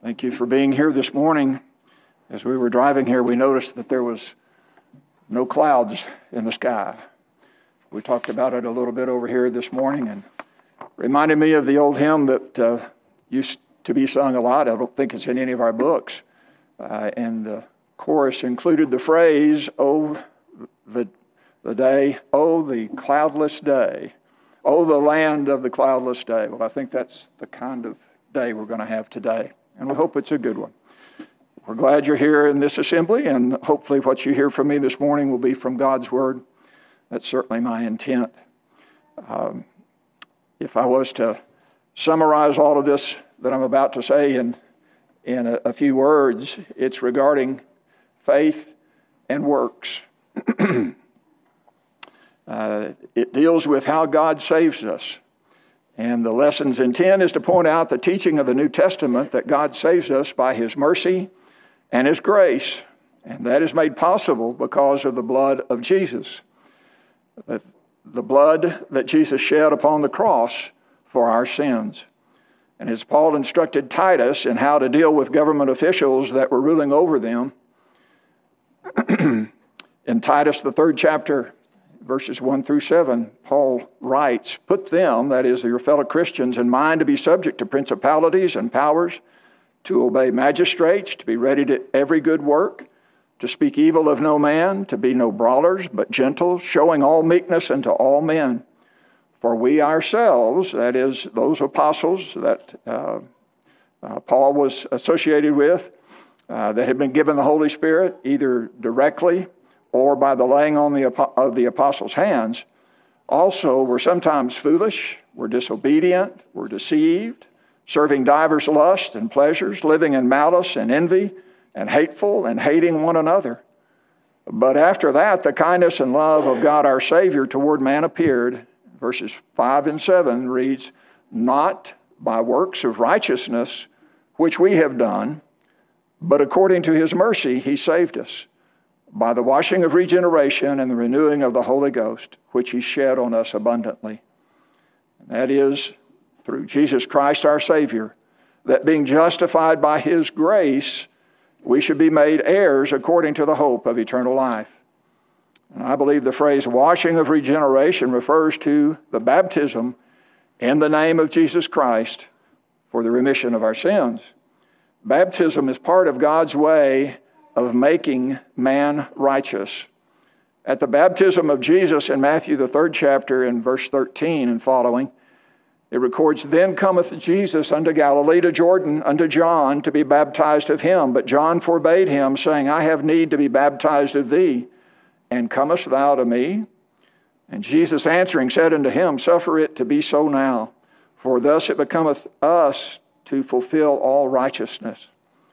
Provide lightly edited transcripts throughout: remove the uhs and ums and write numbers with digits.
Thank you for being here this morning. As we were driving here, we noticed that there was no clouds in the sky. We talked about it a little bit over here this morning, and reminded me of the old hymn that used to be sung a lot. I don't think it's in any of our books. And the chorus included the phrase, "Oh, the day, oh, the cloudless day, oh, the land of the cloudless day." Well, I think that's the kind of day we're going to have today, and we hope it's a good one. We're glad you're here in this assembly, and hopefully what you hear from me this morning will be from God's Word. That's certainly my intent. If I was to summarize all of this that I'm about to say in a few words, it's regarding faith and works. It deals with how God saves us. And the lesson's intent is to point out the teaching of the New Testament that God saves us by His mercy and His grace. And that is made possible because of the blood of Jesus. The blood that Jesus shed upon the cross for our sins. And as Paul instructed Titus in how to deal with government officials that were ruling over them, in Titus, the 3rd chapter, verses 1 through 7, Paul writes, "Put them," that is, your fellow Christians, "in mind to be subject to principalities and powers, to obey magistrates, to be ready to every good work, to speak evil of no man, to be no brawlers, but gentle, showing all meekness unto all men. For we ourselves," that is, those apostles that Paul was associated with, that had been given the Holy Spirit, either directly or by the laying on of the apostles' hands, also were sometimes foolish, were disobedient, were deceived, serving divers lusts and pleasures, living in malice and envy, and hateful, and hating one another. But after that, the kindness and love of God our Savior toward man appeared. Verses 5 and 7 reads, "Not by works of righteousness which we have done, but according to His mercy He saved us, by the washing of regeneration and the renewing of the Holy Ghost, which He shed on us abundantly." And that is, through Jesus Christ our Savior, that being justified by His grace, we should be made heirs according to the hope of eternal life. And I believe the phrase washing of regeneration refers to the baptism in the name of Jesus Christ for the remission of our sins. Baptism is part of God's way of making man righteous. At the baptism of Jesus in Matthew, the 3rd chapter, in verse 13 and following, it records, "Then cometh Jesus unto Galilee to Jordan unto John to be baptized of him. But John forbade him, saying, I have need to be baptized of thee, and comest thou to me? And Jesus answering said unto him, Suffer it to be so now, for thus it becometh us to fulfill all righteousness."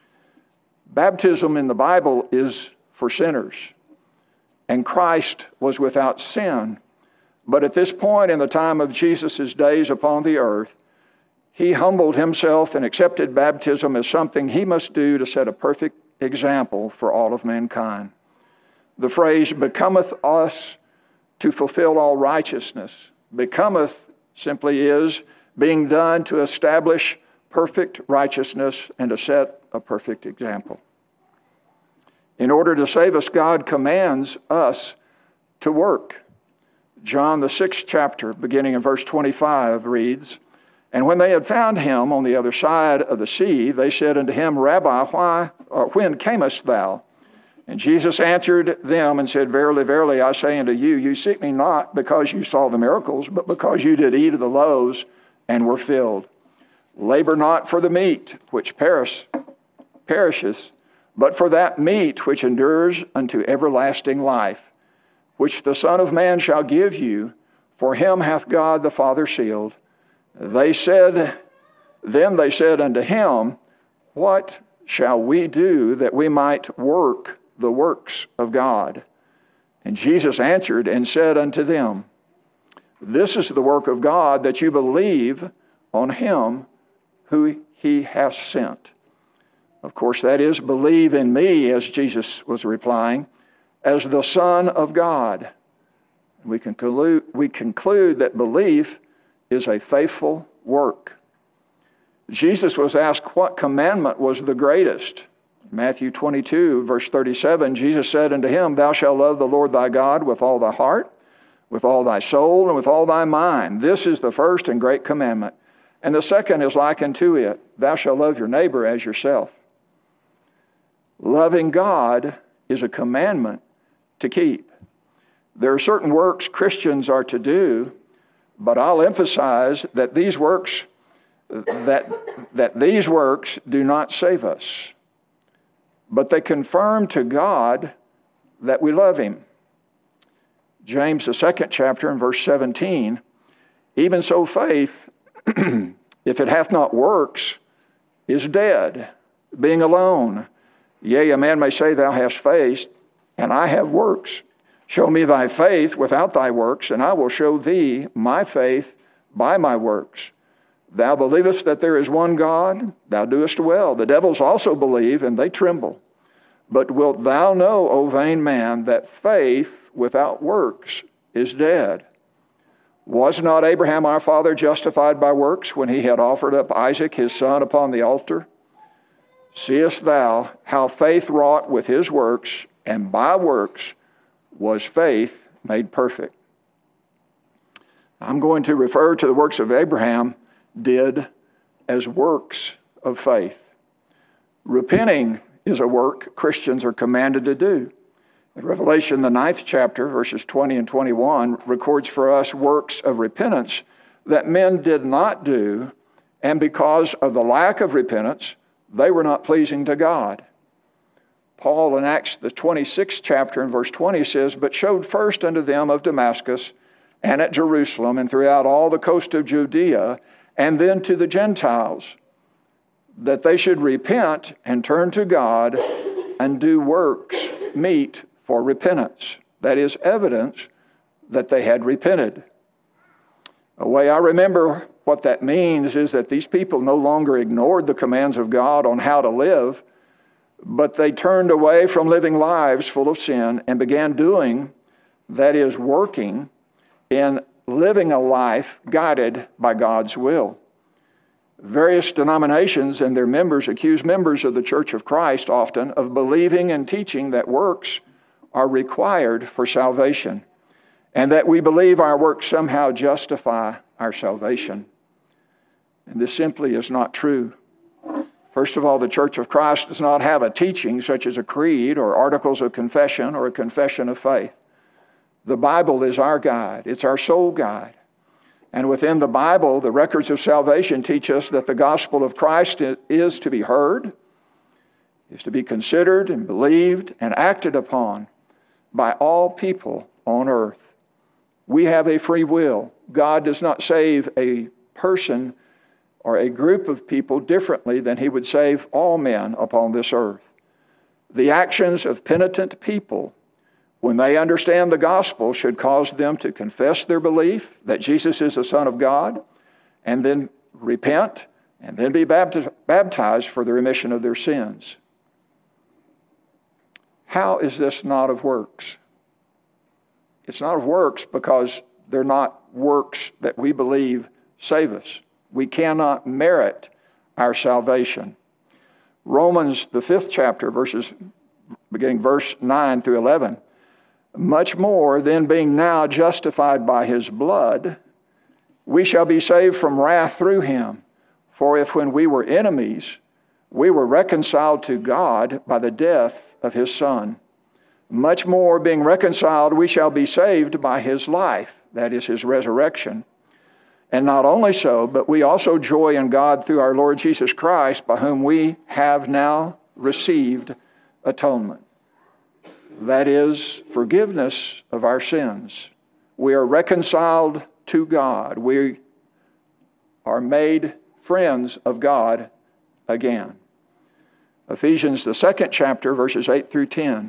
Baptism in the Bible is for sinners, and Christ was without sin. But at this point in the time of Jesus' days upon the earth, He humbled Himself and accepted baptism as something He must do to set a perfect example for all of mankind. The phrase "becometh us to fulfill all righteousness," becometh simply is being done to establish perfect righteousness and to set a perfect example. In order to save us, God commands us to work. John, the 6th chapter, beginning in verse 25, reads, "And when they had found Him on the other side of the sea, they said unto Him, Rabbi, when camest thou? And Jesus answered them and said, Verily, verily, I say unto you, you seek me not because you saw the miracles, but because you did eat of the loaves and were filled. Labor not for the meat which perisheth, but for that meat which endures unto everlasting life, which the Son of Man shall give you, for Him hath God the Father sealed." Then they said unto Him, "What shall we do that we might work the works of God?" And Jesus answered and said unto them, "This is the work of God, that you believe on Him who He hath sent." Of course, that is, believe in me, as Jesus was replying, as the Son of God. We conclude that belief is a faithful work. Jesus was asked what commandment was the greatest. Matthew 22, verse 37, Jesus said unto him, Thou shalt love the Lord thy God with all thy heart, with all thy soul, and with all thy mind. This is the first and great commandment. And the second is like unto it, Thou shalt love your neighbor as yourself. Loving God is a commandment to keep. There are certain works Christians are to do, but I'll emphasize that these works these works do not save us, but they confirm to God that we love him. James, the 2nd chapter, in verse 17, even so faith, if it hath not works, is dead, being alone. Yea, a man may say, Thou hast faith, and I have works. Show me thy faith without thy works, and I will show thee my faith by my works. Thou believest that there is one God, thou doest well. The devils also believe, and they tremble. But wilt thou know, O vain man, that faith without works is dead? Was not Abraham our father justified by works when he had offered up Isaac his son upon the altar? Seest thou how faith wrought with his works, and by works was faith made perfect? I'm going to refer to the works of Abraham did as works of faith. Repenting is a work Christians are commanded to do. In Revelation, the 9th chapter, verses 20 and 21, records for us works of repentance that men did not do, and because of the lack of repentance, they were not pleasing to God. Paul in Acts, the 26th chapter, in verse 20 says, But showed first unto them of Damascus, and at Jerusalem, and throughout all the coast of Judea, and then to the Gentiles, that they should repent and turn to God and do works meet for repentance. That is evidence that they had repented. The way I remember what that means is that these people no longer ignored the commands of God on how to live, but they turned away from living lives full of sin and began doing, that is, working in living a life guided by God's will. Various denominations and their members accuse members of the Church of Christ often of believing and teaching that works are required for salvation, and that we believe our works somehow justify our salvation. And this simply is not true. First of all, the Church of Christ does not have a teaching such as a creed or articles of confession or a confession of faith. The Bible is our guide. It's our sole guide. And within the Bible, the records of salvation teach us that the gospel of Christ is to be heard, is to be considered and believed and acted upon by all people on earth. We have a free will. God does not save a person or a group of people differently than he would save all men upon this earth. The actions of penitent people, when they understand the gospel, should cause them to confess their belief that Jesus is the Son of God, and then repent, and then be baptized for the remission of their sins. How is this not of works? It's not of works because they're not works that we believe save us. We cannot merit our salvation. Romans, the 5th chapter, beginning verse 9 through 11, much more, then being now justified by his blood, we shall be saved from wrath through him. For if when we were enemies, we were reconciled to God by the death of his Son, much more, being reconciled, we shall be saved by his life, that is, his resurrection. And not only so, but we also joy in God through our Lord Jesus Christ, by whom we have now received atonement. That is, forgiveness of our sins. We are reconciled to God. We are made friends of God again. Ephesians, the 2nd chapter, verses 8 through 10.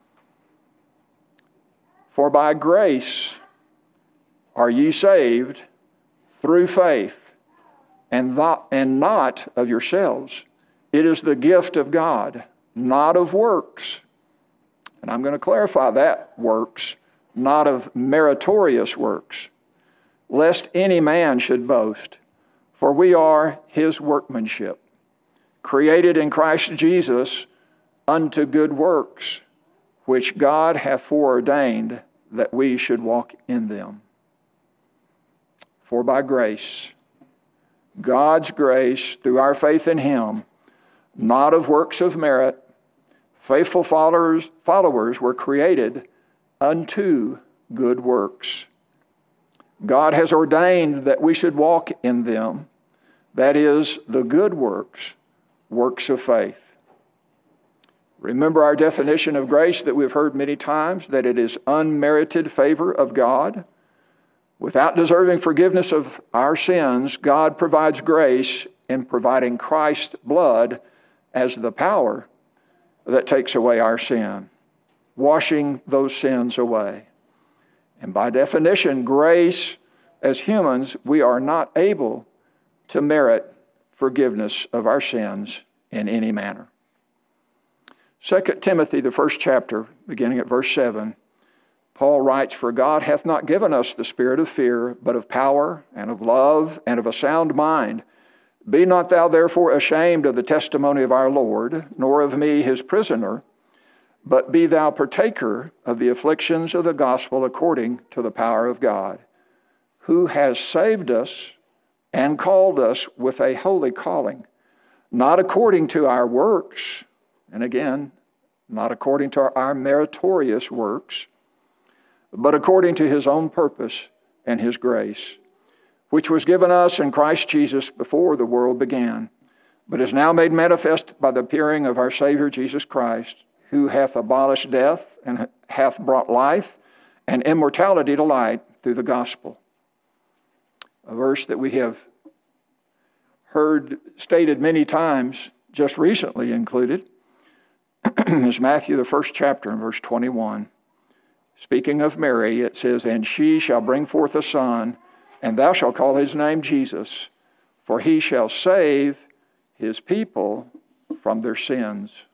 For by grace are ye saved through faith, and not of yourselves. It is the gift of God, not of works. And I'm going to clarify that, works, not of meritorious works, lest any man should boast. For we are his workmanship, created in Christ Jesus unto good works, which God hath foreordained that we should walk in them. For by grace, God's grace, through our faith in him, not of works of merit, faithful followers were created unto good works. God has ordained that we should walk in them, that is, the good works, works of faith. Remember our definition of grace that we've heard many times, that it is unmerited favor of God. Without deserving forgiveness of our sins, God provides grace in providing Christ's blood as the power that takes away our sin, washing those sins away. And by definition, grace, as humans, we are not able to merit forgiveness of our sins in any manner. 2 Timothy, the first chapter, beginning at verse 7, Paul writes, For God hath not given us the spirit of fear, but of power and of love and of a sound mind. Be not thou therefore ashamed of the testimony of our Lord, nor of me his prisoner, but be thou partaker of the afflictions of the gospel according to the power of God, who has saved us and called us with a holy calling, not according to our works, and again, not according to our meritorious works, but according to his own purpose and his grace, which was given us in Christ Jesus before the world began, but is now made manifest by the appearing of our Savior Jesus Christ, who hath abolished death and hath brought life and immortality to light through the gospel. A verse that we have heard stated many times, just recently included, is Matthew, the first chapter, in verse 21. Speaking of Mary, it says, And she shall bring forth a son, and thou shalt call his name Jesus, for he shall save his people from their sins.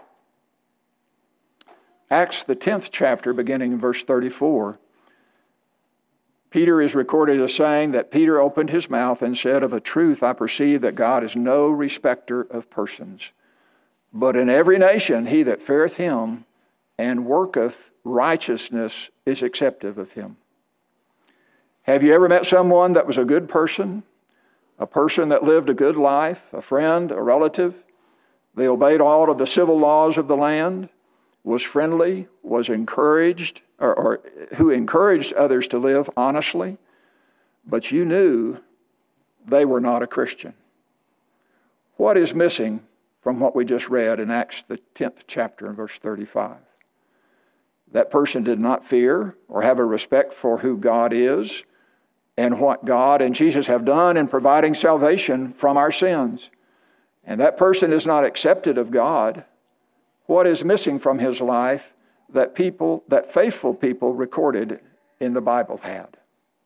Acts, the 10th chapter, beginning in verse 34, Peter is recorded as saying that Peter opened his mouth and said, Of a truth I perceive that God is no respecter of persons, but in every nation he that feareth him and worketh righteousness is acceptive of him. Have you ever met someone that was a good person, a person that lived a good life, a friend, a relative? They obeyed all of the civil laws of the land, was friendly, was encouraged, or who encouraged others to live honestly, but you knew they were not a Christian. What is missing from what we just read in Acts, the 10th chapter, in verse 35? That person did not fear or have a respect for who God is and what God and Jesus have done in providing salvation from our sins. And that person is not accepted of God. What is missing from his life that faithful people recorded in the Bible had?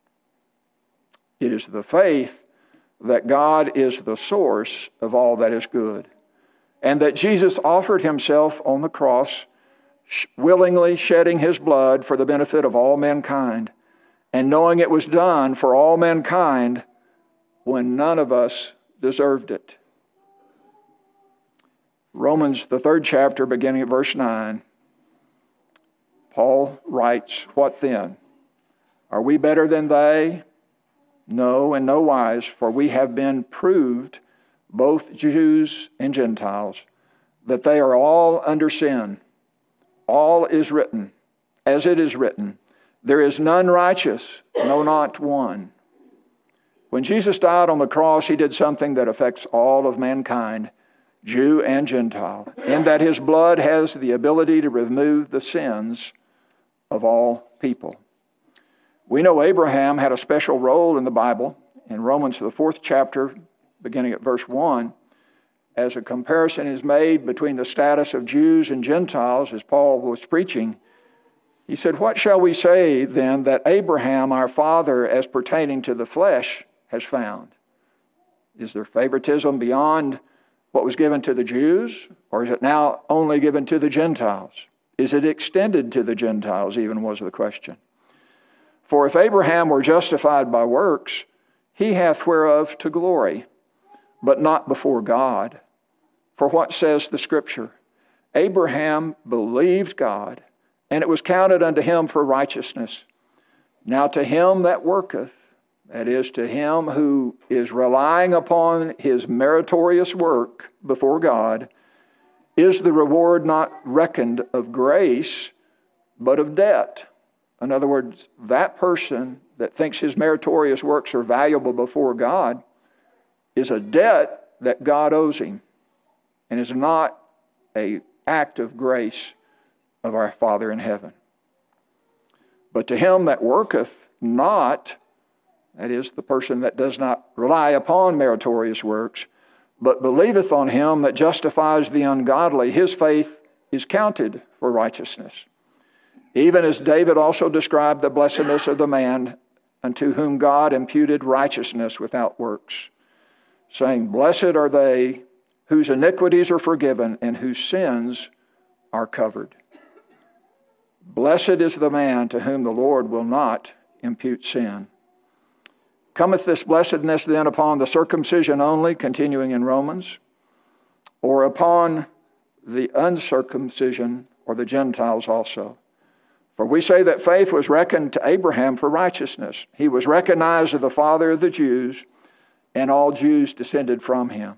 It is the faith that God is the source of all that is good, and that Jesus offered himself on the cross, willingly shedding his blood for the benefit of all mankind, and knowing it was done for all mankind when none of us deserved it. Romans, the 3rd chapter, beginning at verse 9, Paul writes, What then? Are we better than they? No, in no wise, for we have been proved, both Jews and Gentiles, that they are all under sin. All is written, as it is written, there is none righteous, no, not one. When Jesus died on the cross, he did something that affects all of mankind, Jew and Gentile, in that his blood has the ability to remove the sins of all people. We know Abraham had a special role in the Bible. In Romans, the 4th chapter, beginning at verse 1, as a comparison is made between the status of Jews and Gentiles, as Paul was preaching, he said, What shall we say then that Abraham, our father, as pertaining to the flesh, has found? Is there favoritism beyond what was given to the Jews, or is it now only given to the Gentiles? Is it extended to the Gentiles, even was the question. For if Abraham were justified by works, he hath whereof to glory, but not before God. For what says the Scripture? Abraham believed God, and it was counted unto him for righteousness. Now to him that worketh, that is, to him who is relying upon his meritorious work before God, is the reward not reckoned of grace, but of debt. In other words, that person that thinks his meritorious works are valuable before God is a debt that God owes him, and is not an act of grace of our Father in heaven. But to him that worketh not, that is, the person that does not rely upon meritorious works, but believeth on him that justifies the ungodly, his faith is counted for righteousness. Even as David also described the blessedness of the man unto whom God imputed righteousness without works, saying, Blessed are they whose iniquities are forgiven and whose sins are covered. Blessed is the man to whom the Lord will not impute sin. Cometh this blessedness then upon the circumcision only, continuing in Romans, or upon the uncircumcision or the Gentiles also? For we say that faith was reckoned to Abraham for righteousness. He was recognized as the father of the Jews, and all Jews descended from him.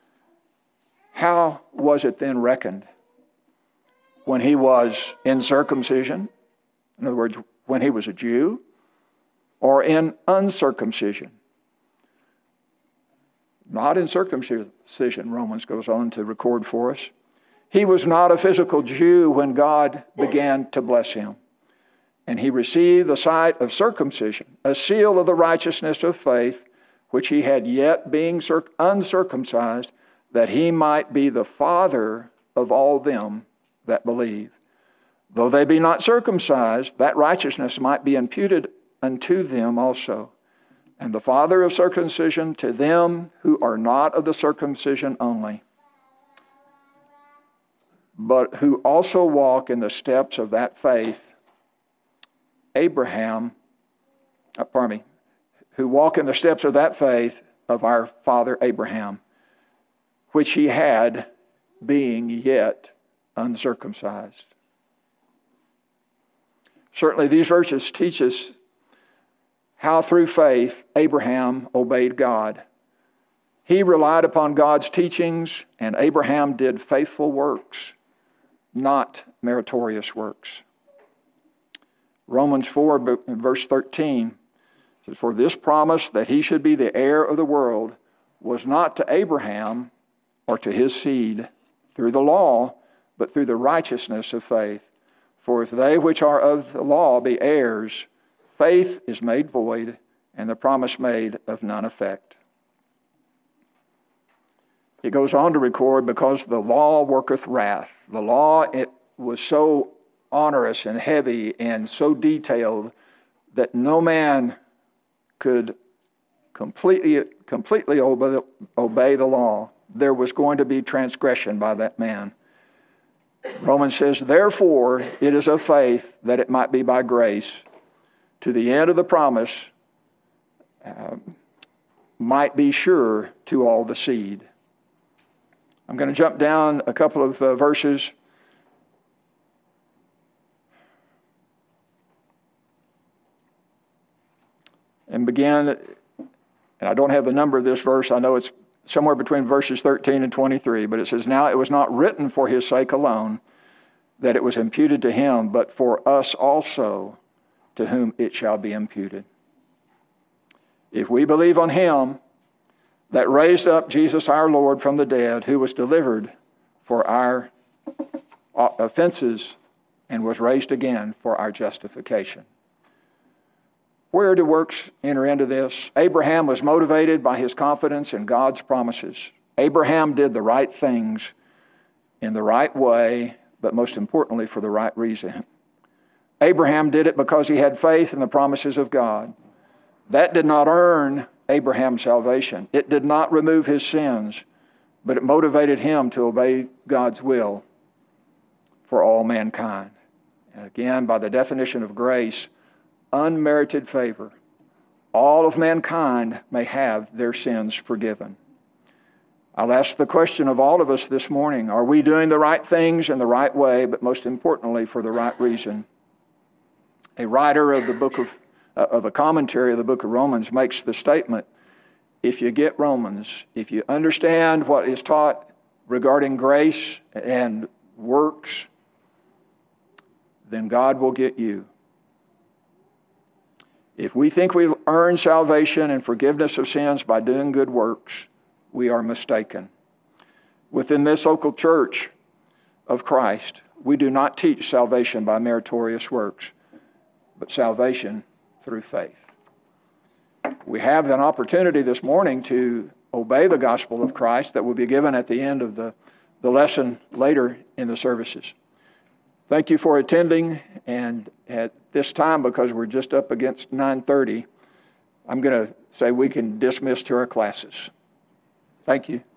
How was it then reckoned? When he was in circumcision, in other words, when he was a Jew, or in uncircumcision? Not in circumcision, Romans goes on to record for us. He was not a physical Jew when God began to bless him. And he received the sight of circumcision, a seal of the righteousness of faith, which he had yet being uncircumcised, that he might be the father of all them that believe. Though they be not circumcised, that righteousness might be imputed unto them also. And the father of circumcision to them who are not of the circumcision only, but who also walk in the steps of that faith, who walk in the steps of that faith of our father Abraham, which he had, being yet uncircumcised. Certainly these verses teach us how through faith Abraham obeyed God. He relied upon God's teachings, and Abraham did faithful works, not meritorious works. Romans 4, verse 13 says, For this promise that he should be the heir of the world was not to Abraham or to his seed through the law, but through the righteousness of faith. For if they which are of the law be heirs, faith is made void, and the promise made of none effect. It goes on to record, because the law worketh wrath. The law, it was so onerous and heavy and so detailed that no man could completely obey the law. There was going to be transgression by that man. Romans says, Therefore it is of faith that it might be by grace, to the end of the promise might be sure to all the seed. I'm going to jump down a couple of verses. And begin, and I don't have the number of this verse. I know it's somewhere between verses 13 and 23, but it says, Now it was not written for his sake alone that it was imputed to him, but for us also, to whom it shall be imputed. If we believe on him that raised up Jesus our Lord from the dead, who was delivered for our offenses and was raised again for our justification. Where do works enter into this? Abraham was motivated by his confidence in God's promises. Abraham did the right things in the right way, but most importantly, for the right reason. Abraham did it because he had faith in the promises of God. That did not earn Abraham's salvation. It did not remove his sins, but it motivated him to obey God's will for all mankind. And again, by the definition of grace, unmerited favor, all of mankind may have their sins forgiven. I'll ask the question of all of us this morning: are we doing the right things in the right way, but most importantly, for the right reason? A writer of a commentary of the book of Romans makes the statement, if you get Romans, if you understand what is taught regarding grace and works, then God will get you. If we think we earn salvation and forgiveness of sins by doing good works, we are mistaken. Within this local church of Christ, we do not teach salvation by meritorious works, but salvation through faith. We have an opportunity this morning to obey the gospel of Christ that will be given at the end of the lesson later in the services. Thank you for attending, and at this time, because we're just up against 9:30, I'm going to say we can dismiss to our classes. Thank you.